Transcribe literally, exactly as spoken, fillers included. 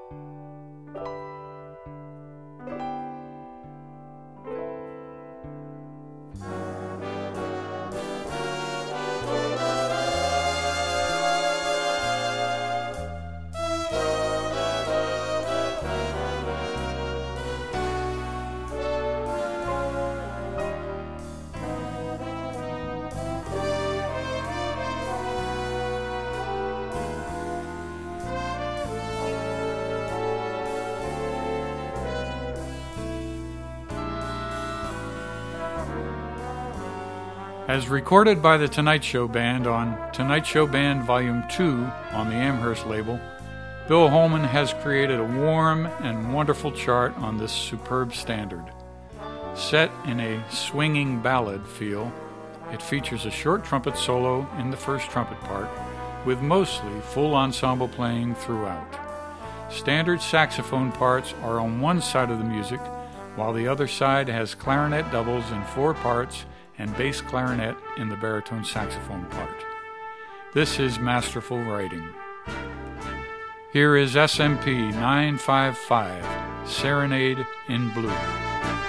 As recorded by the Tonight Show Band on Tonight Show Band Volume two on the Amherst label, Bill Holman has created a warm and wonderful chart on this superb standard. Set in a swinging ballad feel, it features a short trumpet solo in the first trumpet part, with mostly full ensemble playing throughout. Standard saxophone parts are on one side of the music, while the other side has clarinet doubles in four parts and bass clarinet in the baritone saxophone part. This is masterful writing. Here is S M P nine five five, Serenade in Blue.